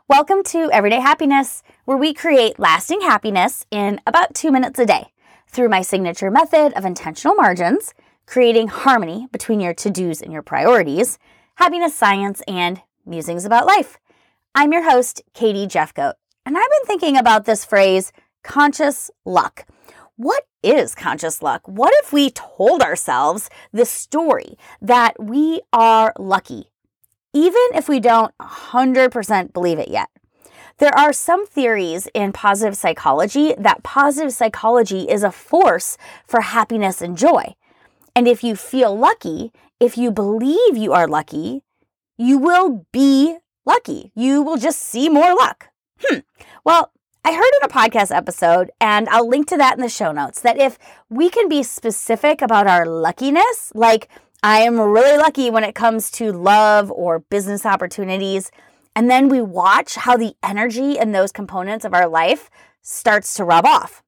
Welcome to Everyday Happiness, where we create lasting happiness in about 2 minutes a day through my signature method of intentional margins, creating harmony between your to-dos and your priorities, happiness science, and musings about life. I'm your host, Katie Jeffcoat, and I've been thinking about this phrase, conscious luck. What is conscious luck? What if we told ourselves the story that we are lucky, even if we don't 100% believe it yet? There are some theories in positive psychology that positive psychology is a force for happiness and joy. And if you feel lucky, if you believe you are lucky, you will be lucky. You will just see more luck. Well, I heard in a podcast episode, and I'll link to that in the show notes, that if we can be specific about our luckiness, like I am really lucky when it comes to love or business opportunities, and then we watch how the energy in those components of our life starts to rub off.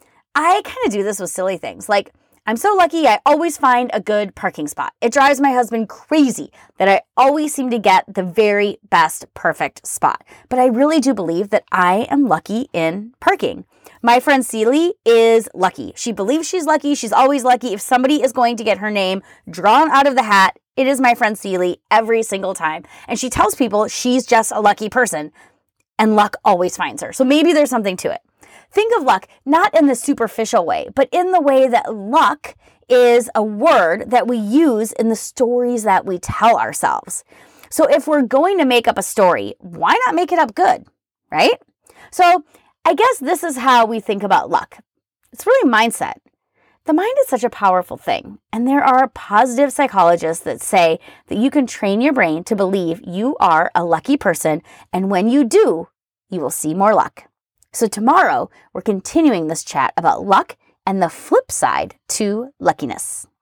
I kind of do this with silly things, like I'm so lucky I always find a good parking spot. It drives my husband crazy that I always seem to get the very best perfect spot. But I really do believe that I am lucky in parking. My friend Celie is lucky. She believes she's lucky. She's always lucky. If somebody is going to get her name drawn out of the hat, it is my friend Celie every single time. And she tells people she's just a lucky person and luck always finds her. So maybe there's something to it. Think of luck not in the superficial way, but in the way that luck is a word that we use in the stories that we tell ourselves. So if we're going to make up a story, why not make it up good, right? So I guess this is how we think about luck. It's really mindset. The mind is such a powerful thing, and there are positive psychologists that say that you can train your brain to believe you are a lucky person, and when you do, you will see more luck. So tomorrow, we're continuing this chat about luck and the flip side to luckiness.